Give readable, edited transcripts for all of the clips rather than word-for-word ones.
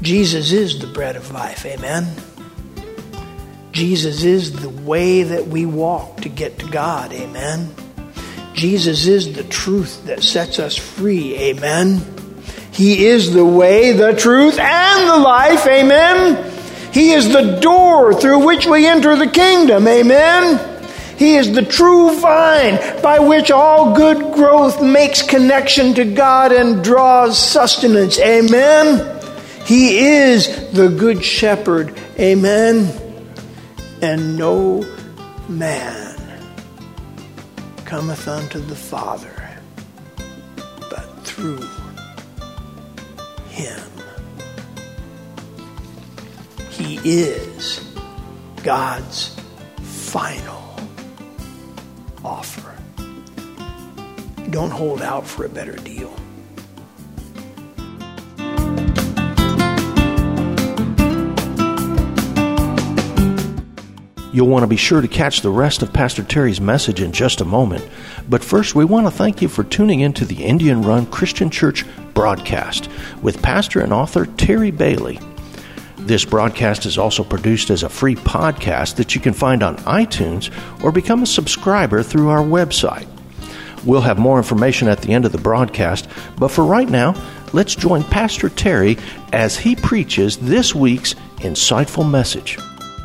Jesus is the bread of life, amen? Jesus is the way that we walk to get to God, amen? Jesus is the truth that sets us free, amen? He is the way, the truth, and the life, amen? He is the door through which we enter the kingdom, amen? He is the true vine by which all good growth makes connection to God and draws sustenance. Amen. He is the good shepherd. Amen. And no man cometh unto the Father but through him. He is God's final offer. Don't hold out for a better deal. You'll want to be sure to catch the rest of Pastor Terry's message in just a moment. But first, we want to thank you for tuning into the Indian Run Christian Church broadcast with pastor and author Terry Bailey. This broadcast is also produced as a free podcast that you can find on iTunes or become a subscriber through our website. We'll have more information at the end of the broadcast, but for right now, let's join Pastor Terry as he preaches this week's insightful message.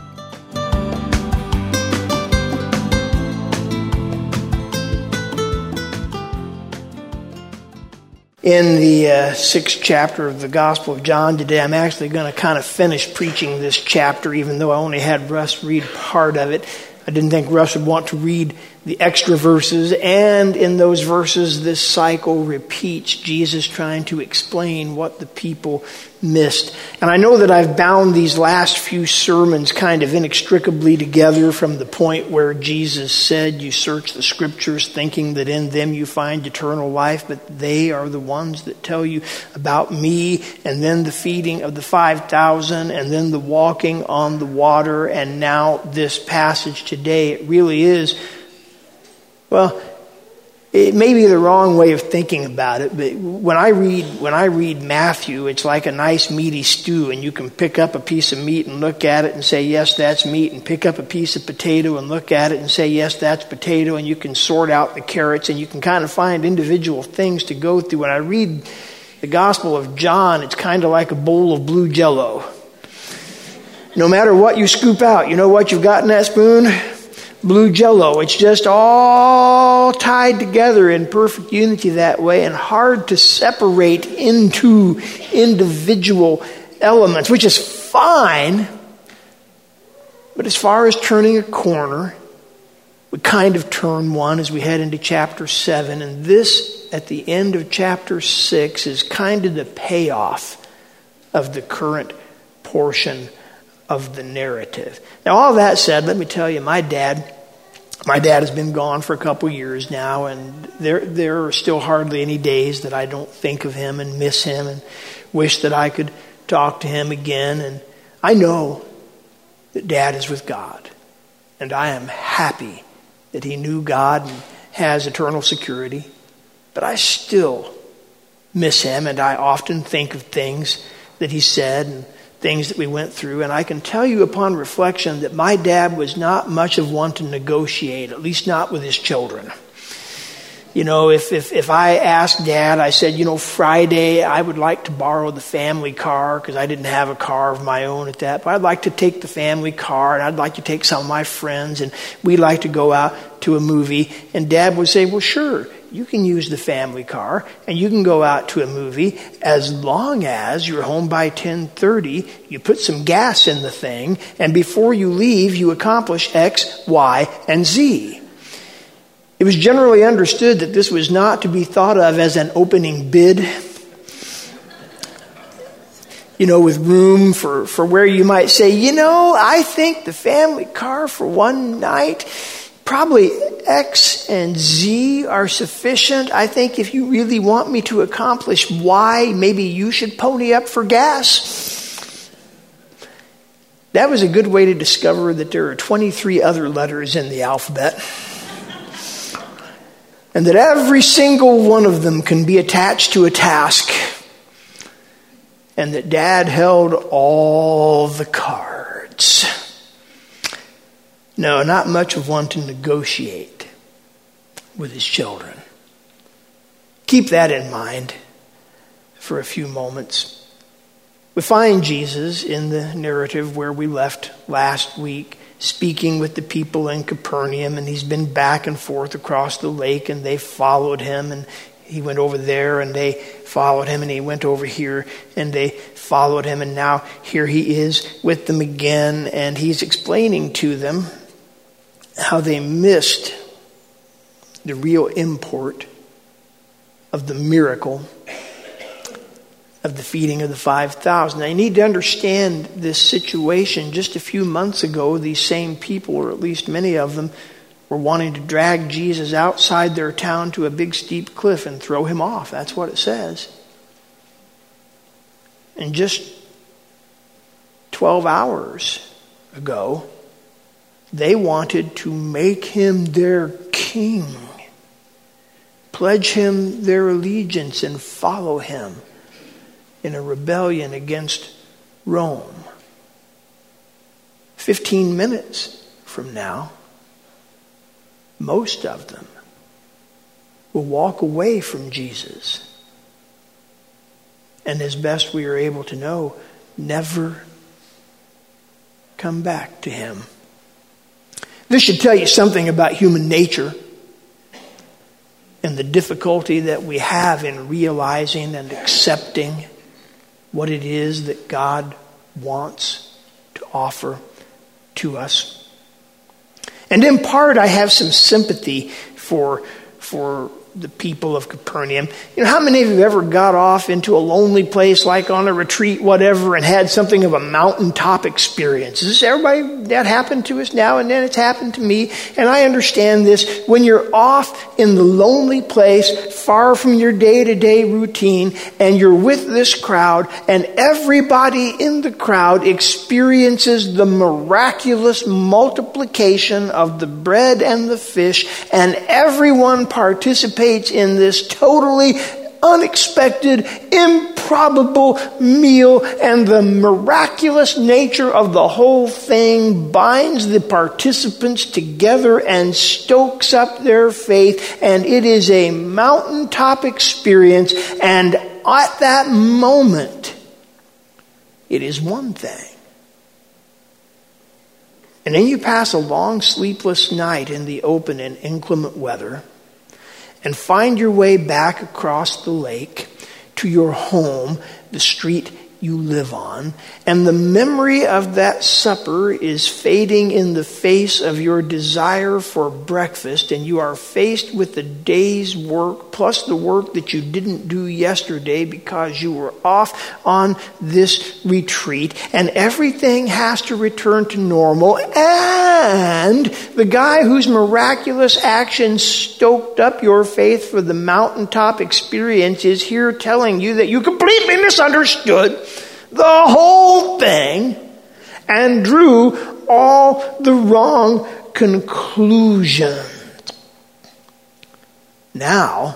In the 6th chapter of the Gospel of John today, I'm actually going to kind of finish preaching this chapter, even though I only had Russ read part of it. I didn't think Russ would want to read the extra verses, and in those verses, this cycle repeats, Jesus trying to explain what the people missed. And I know that I've bound these last few sermons kind of inextricably together from the point where Jesus said, you search the scriptures thinking that in them you find eternal life, but they are the ones that tell you about me, and then the feeding of the 5,000, and then the walking on the water, and now this passage today. It really is, well, it may be the wrong way of thinking about it, but when I read Matthew, it's like a nice meaty stew, and you can pick up a piece of meat and look at it and say, yes, that's meat, and pick up a piece of potato and look at it and say, yes, that's potato, and you can sort out the carrots, and you can kind of find individual things to go through. When I read the Gospel of John, it's kind of like a bowl of blue Jell-O. No matter what you scoop out, you know what you've got in that spoon? Blue Jell-O. It's just all tied together in perfect unity that way, and hard to separate into individual elements, which is fine. But as far as turning a corner, we kind of turn one as we head into chapter 7, and this at the end of chapter 6 is kind of the payoff of the current portion of the narrative. Now, all that said, let me tell you, my dad has been gone for a couple years now, and there are still hardly any days that I don't think of him and miss him and wish that I could talk to him again. And I know that Dad is with God, and I am happy that he knew God and has eternal security. But I still miss him, and I often think of things that he said and things that we went through, and I can tell you upon reflection that my dad was not much of one to negotiate, at least not with his children. You know, if I asked Dad, I said, Friday I would like to borrow the family car because I didn't have a car of my own at that, but I'd like to take the family car, and I'd like to take some of my friends, and we'd like to go out to a movie. And Dad would say, well, sure, you can use the family car and you can go out to a movie as long as you're home by 10:30, you put some gas in the thing, and before you leave, you accomplish X, Y, and Z. It was generally understood that this was not to be thought of as an opening bid, with room for where you might say, I think the family car for one night, probably X and Z are sufficient. I think if you really want me to accomplish Y, maybe you should pony up for gas. That was a good way to discover that there are 23 other letters in the alphabet, and that every single one of them can be attached to a task. and that Dad held all the cards. No, not much of one to negotiate with his children. Keep that in mind for a few moments. We find Jesus in the narrative where we left last week, speaking with the people in Capernaum, and he's been back and forth across the lake, and they followed him, and he went over there, and they followed him, and he went over here, and they followed him, and now here he is with them again, and he's explaining to them how they missed the real import of the miracle of the feeding of the 5,000. Now, you need to understand this situation. Just a few months ago, these same people, or at least many of them, were wanting to drag Jesus outside their town to a big steep cliff and throw him off. That's what it says. And just 12 hours ago, they wanted to make him their king, pledge him their allegiance, and follow him in a rebellion against Rome. 15 minutes from now, most of them will walk away from Jesus, and as best we are able to know, never come back to him. This should tell you something about human nature and the difficulty that we have in realizing and accepting what it is that God wants to offer to us. And in part, I have some sympathy for the people of Capernaum. You know, how many of you ever got off into a lonely place, like on a retreat, whatever, and had something of a mountaintop experience? Is this everybody? That happened to us now and then. It's happened to me, and I understand this. When you're off in the lonely place, far from your day-to-day routine, and you're with this crowd, and everybody in the crowd experiences the miraculous multiplication of the bread and the fish, and everyone participates in this totally unexpected, improbable meal, and the miraculous nature of the whole thing binds the participants together and stokes up their faith, and it is a mountaintop experience, and at that moment, it is one thing. And then you pass a long sleepless night in the open in inclement weather, and find your way back across the lake to your home, the street you live on, and the memory of that supper is fading in the face of your desire for breakfast, and you are faced with the day's work plus the work that you didn't do yesterday because you were off on this retreat, and everything has to return to normal, and the guy whose miraculous actions stoked up your faith for the mountaintop experience is here telling you that you completely misunderstood the whole thing and drew all the wrong conclusions. Now,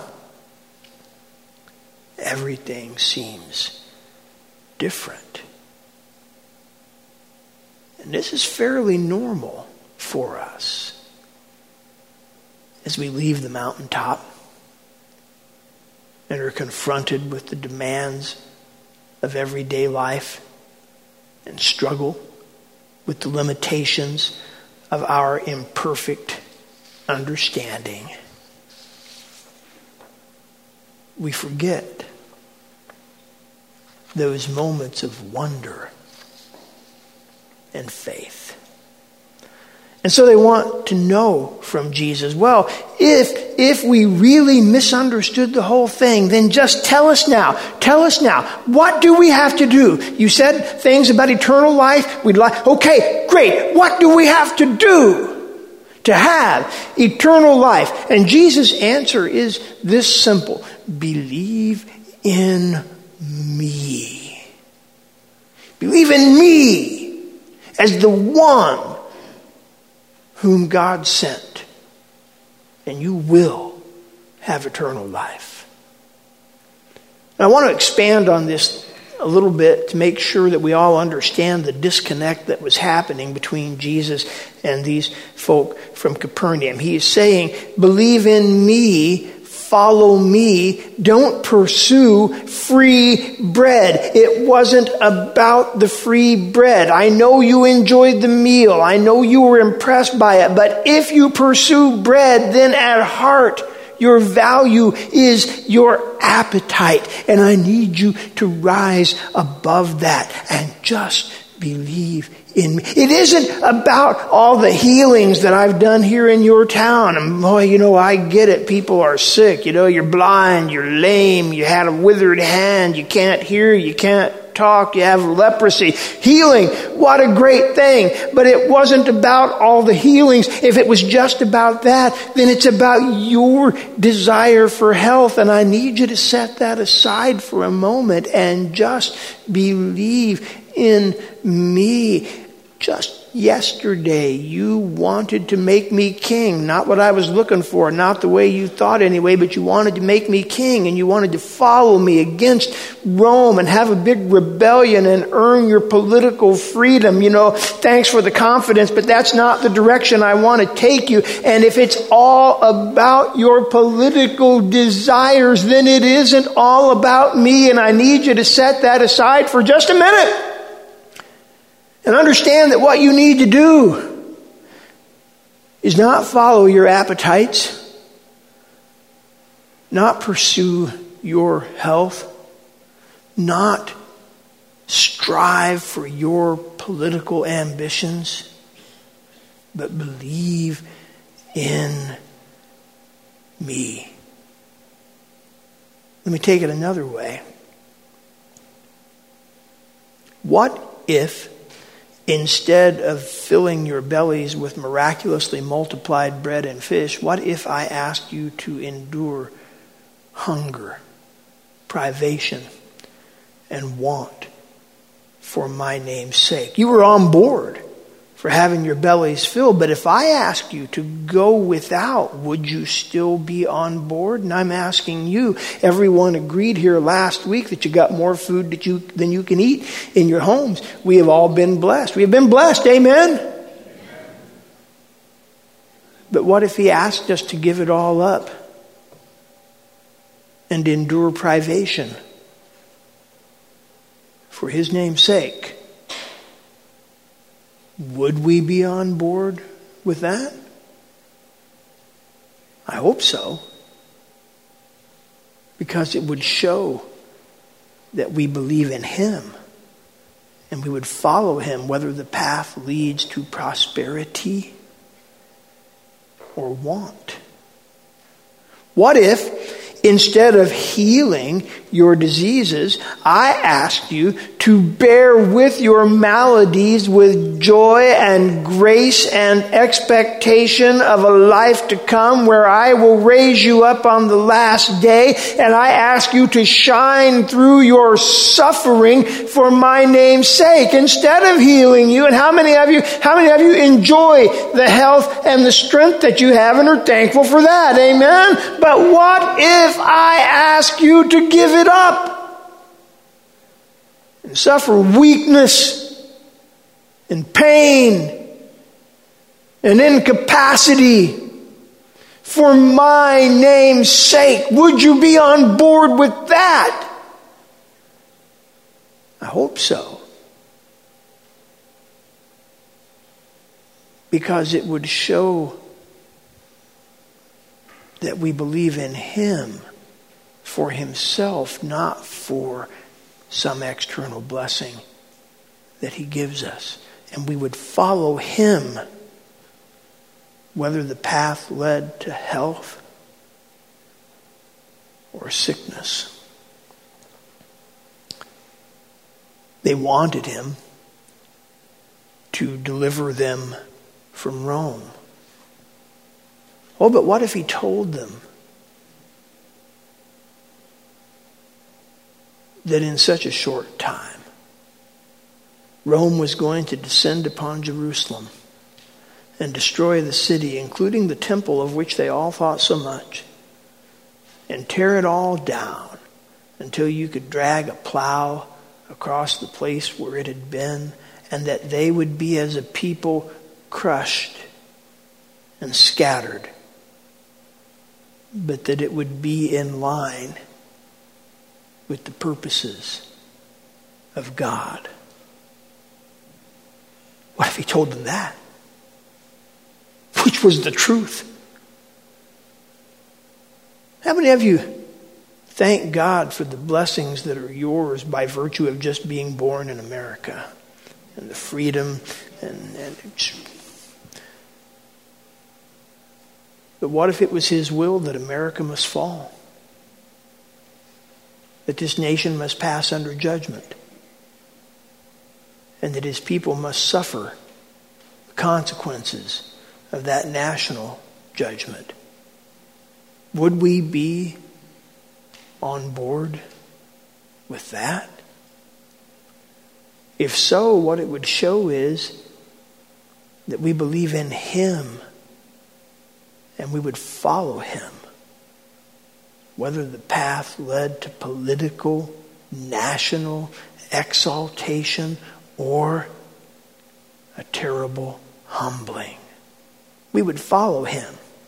everything seems different. And this is fairly normal for us as we leave the mountaintop and are confronted with the demands of everyday life and struggle with the limitations of our imperfect understanding. We forget those moments of wonder and faith. And so they want to know from Jesus, well, if we really misunderstood the whole thing, then just tell us now. Tell us now. What do we have to do? You said things about eternal life. We'd like, okay, great. What do we have to do to have eternal life? And Jesus' answer is this simple. Believe in me. Believe in me as the one whom God sent, and you will have eternal life. Now, I want to expand on this a little bit to make sure that we all understand the disconnect that was happening between Jesus and these folk from Capernaum. He is saying, believe in me, follow me, don't pursue free bread. It wasn't about the free bread. I know you enjoyed the meal. I know you were impressed by it. But if you pursue bread, then at heart, your value is your appetite. And I need you to rise above that and just believe in me. It isn't about all the healings that I've done here in your town. And boy, I get it. People are sick. You're blind, you're lame, you had a withered hand, you can't hear, you can't talk, you have leprosy. Healing, what a great thing. But it wasn't about all the healings. If it was just about that, then it's about your desire for health. And I need you to set that aside for a moment and just believe in me. Just yesterday, you wanted to make me king. Not what I was looking for, not the way you thought anyway, but you wanted to make me king, and you wanted to follow me against Rome and have a big rebellion and earn your political freedom. Thanks for the confidence, but that's not the direction I want to take you. And if it's all about your political desires, then it isn't all about me, and I need you to set that aside for just a minute. And understand that what you need to do is not follow your appetites, not pursue your health, not strive for your political ambitions, but believe in me. Let me take it another way. What if, instead of filling your bellies with miraculously multiplied bread and fish, what if I asked you to endure hunger, privation, and want for my name's sake? You were on board for having your bellies filled, but if I ask you to go without, would you still be on board? And I'm asking you, everyone agreed here last week that you got more food than you can eat in your homes. We have all been blessed. We have been blessed, amen? But what if he asked us to give it all up and endure privation for his name's sake? Would we be on board with that? I hope so. Because it would show that we believe in him and we would follow him whether the path leads to prosperity or want. What if, instead of healing your diseases, I asked you to bear with your maladies with joy and grace and expectation of a life to come where I will raise you up on the last day, and I ask you to shine through your suffering for my name's sake instead of healing you? And how many of you enjoy the health and the strength that you have and are thankful for that? Amen? But what if I ask you to give it up and suffer weakness and pain and incapacity for my name's sake? Would you be on board with that? I hope so. Because it would show that we believe in him for himself, not for some external blessing that he gives us. And we would follow him whether the path led to health or sickness. They wanted him to deliver them from Rome. Oh, but what if he told them that in such a short time, Rome was going to descend upon Jerusalem and destroy the city, including the temple of which they all thought so much, and tear it all down until you could drag a plow across the place where it had been, and that they would be as a people crushed and scattered, but that it would be in line with the purposes of God. What if he told them that? Which was the truth? How many of you thank God for the blessings that are yours by virtue of just being born in America and the freedom but what if it was his will that America must fall? That this nation must pass under judgment? And that his people must suffer the consequences of that national judgment? Would we be on board with that? If so, what it would show is that we believe in him and we would follow him, whether the path led to political, national exaltation or a terrible humbling. We would follow him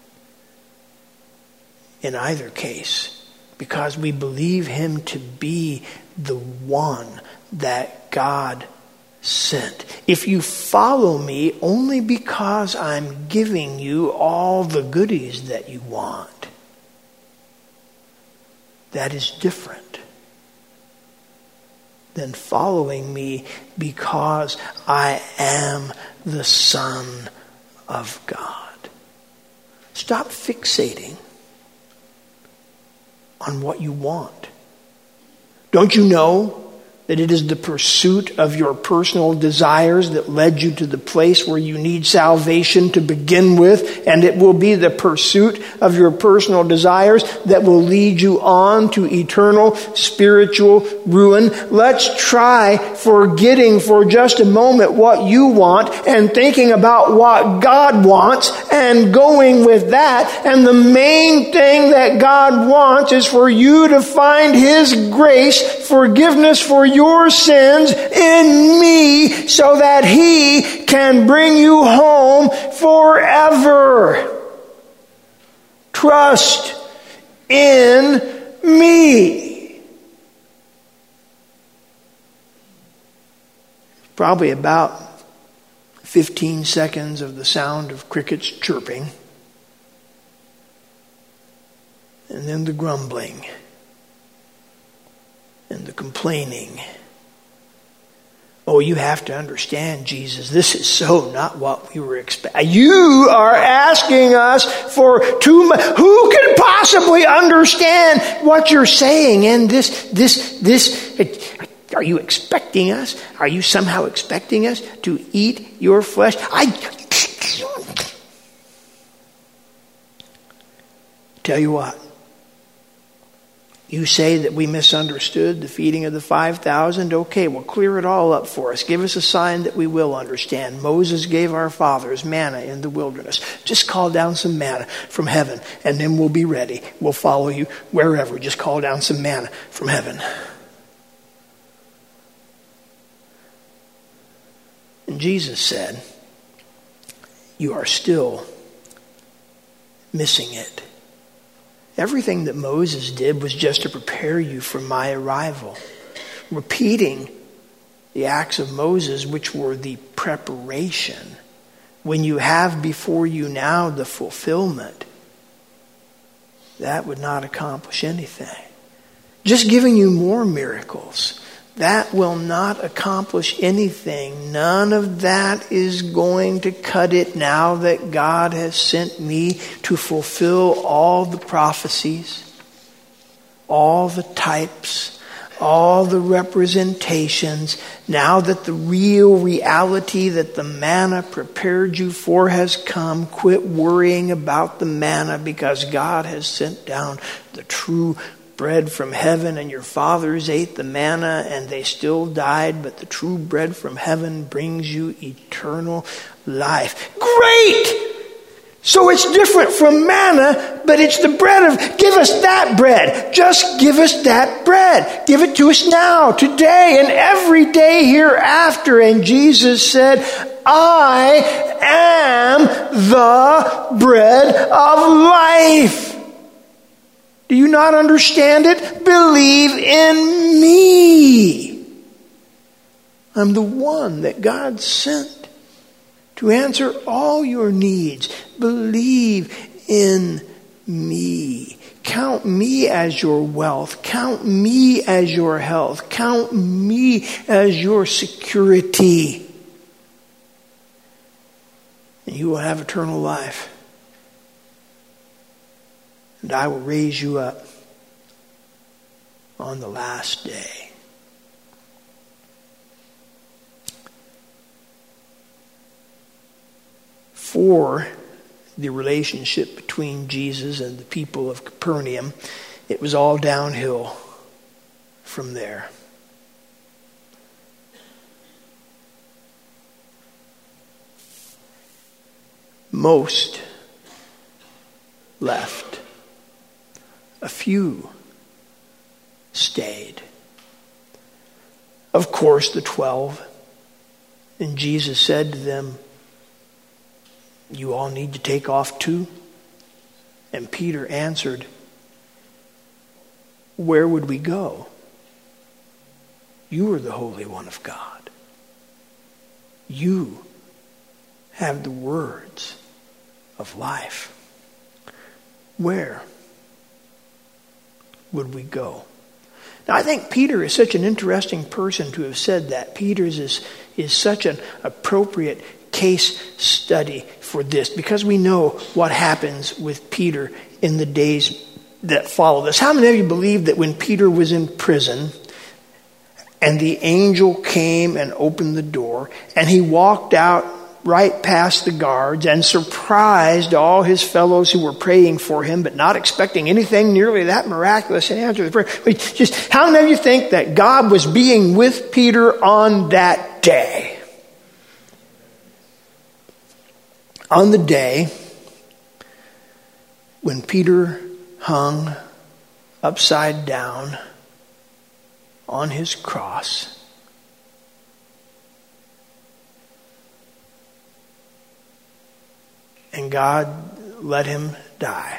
in either case, because we believe him to be the one that God sent. If you follow me only because I'm giving you all the goodies that you want, that is different than following me because I am the Son of God. Stop fixating on what you want. Don't you know that it is the pursuit of your personal desires that led you to the place where you need salvation to begin with, and it will be the pursuit of your personal desires that will lead you on to eternal spiritual ruin? Let's try forgetting for just a moment what you want and thinking about what God wants and going with that. And the main thing that God wants is for you to find his grace, forgiveness for your sins in me, so that he can bring you home forever. Trust in me. Probably about 15 seconds of the sound of crickets chirping, and then the grumbling and the complaining. Oh, you have to understand, Jesus, this is so not what we were expecting. You are asking us for too much. Who can possibly understand what you're saying? And this, are you expecting us? Are you somehow expecting us to eat your flesh? Tell you what. You say that we misunderstood the feeding of the 5,000. Okay, well, clear it all up for us. Give us a sign that we will understand. Moses gave our fathers manna in the wilderness. Just call down some manna from heaven, and then we'll be ready. We'll follow you wherever. Just call down some manna from heaven. And Jesus said, you are still missing it. Everything that Moses did was just to prepare you for my arrival. Repeating the acts of Moses, which were the preparation, when you have before you now the fulfillment, that would not accomplish anything. Just giving you more miracles, that will not accomplish anything. None of that is going to cut it now that God has sent me to fulfill all the prophecies, all the types, all the representations. Now that the real reality that the manna prepared you for has come, quit worrying about the manna, because God has sent down the true bread from heaven. And your fathers ate the manna and they still died, but the true bread from heaven brings you eternal life. Great! So it's different from manna, but it's the bread of, give us that bread. Just give us that bread. Give it to us now, today, and every day hereafter. And Jesus said, I am the bread of life. Do you not understand it? Believe in me. I'm the one that God sent to answer all your needs. Believe in me. Count me as your wealth. Count me as your health. Count me as your security. And you will have eternal life. And I will raise you up on the last day. For the relationship between Jesus and the people of Capernaum, it was all downhill from there. Most left. A few stayed. Of course, the 12. And Jesus said to them, you all need to take off too? And Peter answered, where would we go? You are the Holy One of God. You have the words of life. Where would we go? Now, I think Peter is such an interesting person to have said that. Peter's is such an appropriate case study for this, because we know what happens with Peter in the days that follow this. How many of you believe that when Peter was in prison and the angel came and opened the door and he walked out right past the guards and surprised all his fellows who were praying for him but not expecting anything nearly that miraculous in answer to the prayer? Just how many of you think that God was being with Peter on that day? On the day when Peter hung upside down on his cross, and God let him die.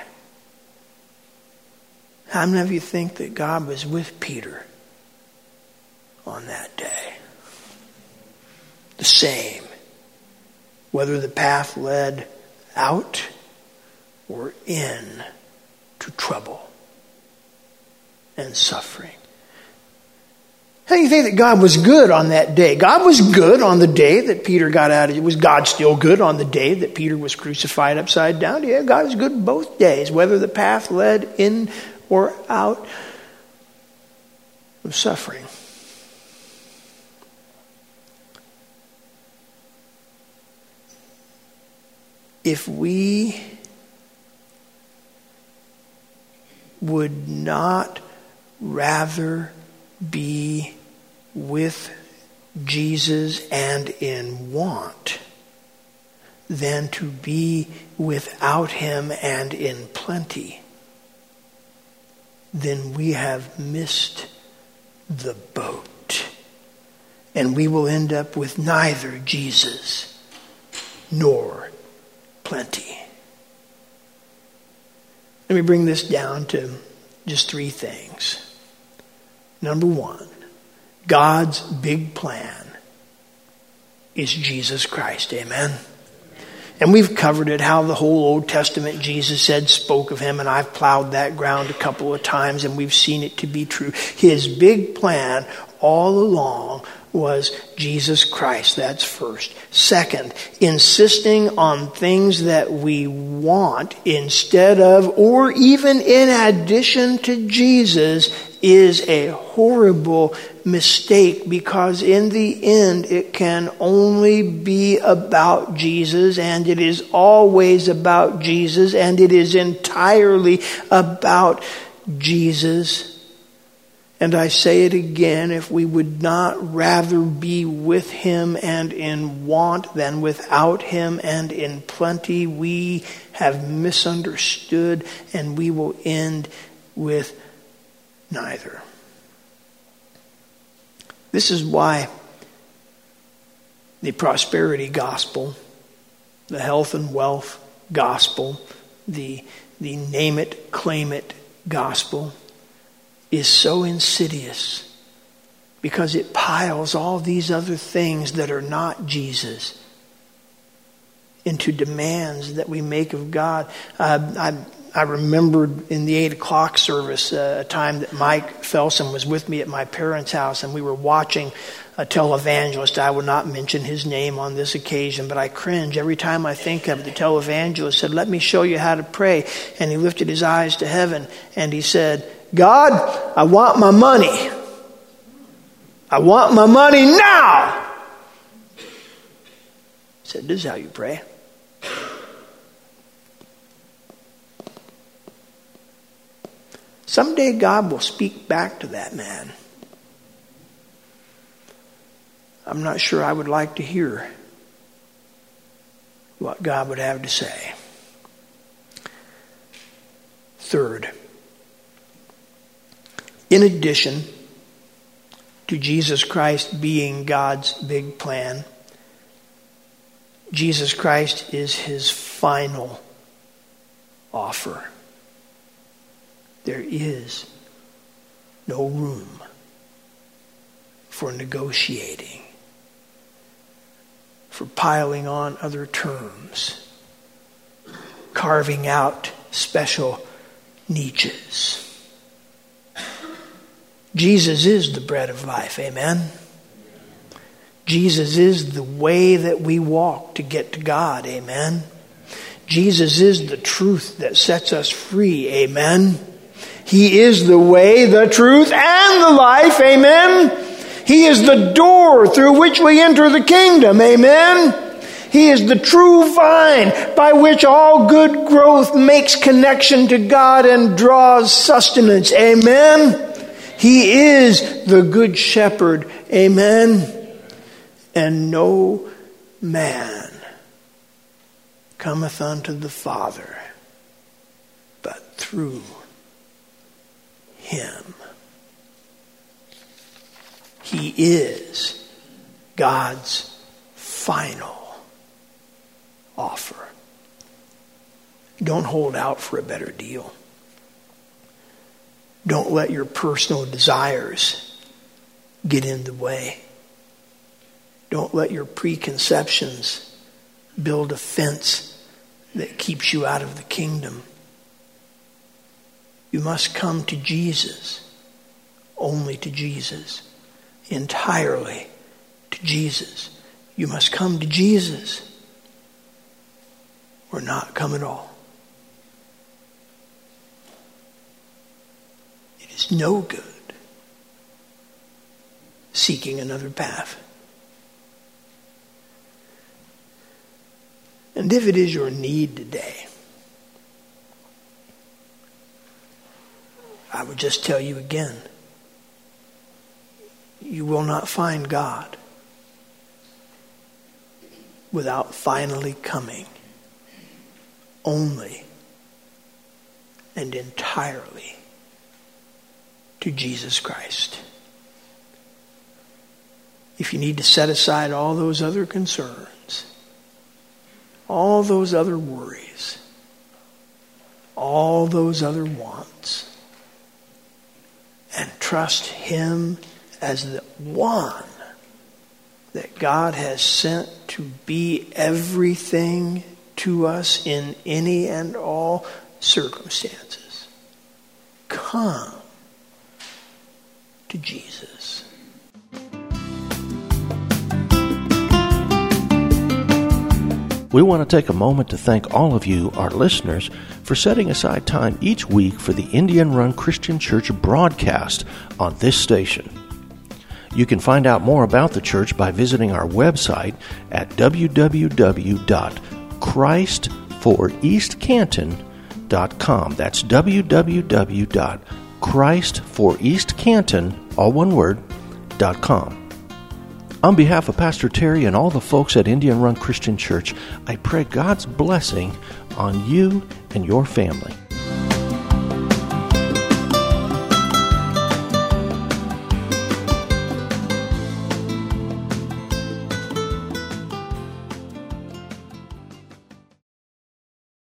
How many of you think that God was with Peter on that day? The same. Whether the path led out or in to trouble and suffering. How do you think that God was good on that day? God was good on the day that Peter got out of it. Was God still good on the day that Peter was crucified upside down? Yeah, God is good both days, whether the path led in or out of suffering. If we would not rather be with Jesus and in want than to be without him and in plenty, then we have missed the boat. And we will end up with neither Jesus nor plenty. Let me bring this down to just 3 things. Number 1, God's big plan is Jesus Christ. Amen. And we've covered it, how the whole Old Testament, Jesus said, spoke of him, and I've plowed that ground a couple of times, and we've seen it to be true. His big plan all along was Jesus Christ. That's first. Second, insisting on things that we want instead of or even in addition to Jesus is a horrible mistake, because in the end it can only be about Jesus, and it is always about Jesus, and it is entirely about Jesus. And I say it again, if we would not rather be with him and in want than without him and in plenty, we have misunderstood, and we will end with neither. This is why the prosperity gospel, the health and wealth gospel, the name it, claim it gospel is so insidious, because it piles all these other things that are not Jesus into demands that we make of God. I remembered in the 8 o'clock service a time that Mike Felsen was with me at my parents' house, and we were watching a televangelist. I will not mention his name on this occasion, but I cringe every time I think of it. The televangelist said, "Let me show you how to pray." And he lifted his eyes to heaven and he said, "God, I want my money. I want my money now." I said, "This is how you pray." Someday God will speak back to that man. I'm not sure I would like to hear what God would have to say. Third, in addition to Jesus Christ being God's big plan, Jesus Christ is his final offer. There is no room for negotiating, for piling on other terms, carving out special niches. Jesus is the bread of life, amen? Jesus is the way that we walk to get to God, amen? Jesus is the truth that sets us free, amen? He is the way, the truth, and the life, amen? He is the door through which we enter the kingdom, amen? He is the true vine by which all good growth makes connection to God and draws sustenance, amen? He is the good shepherd, amen? And no man cometh unto the Father but through him. He is God's final offer. Don't hold out for a better deal. Don't let your personal desires get in the way. Don't let your preconceptions build a fence that keeps you out of the kingdom. You must come to Jesus, only to Jesus, entirely to Jesus. You must come to Jesus or not come at all. It is no good seeking another path. And if it is your need today, I would just tell you again, you will not find God without finally coming only and entirely to Jesus Christ. If you need to set aside all those other concerns, all those other worries, all those other wants, and trust him as the one that God has sent to be everything to us in any and all circumstances. Come to Jesus. We want to take a moment to thank all of you, our listeners, for setting aside time each week for the Indian Run Christian Church broadcast on this station. You can find out more about the church by visiting our website at www.christforeastcanton.com. That's www.christforeastcanton.com. ChristForEastCanton, all one word, .com. On behalf of Pastor Terry and all the folks at Indian Run Christian Church, I pray God's blessing on you and your family.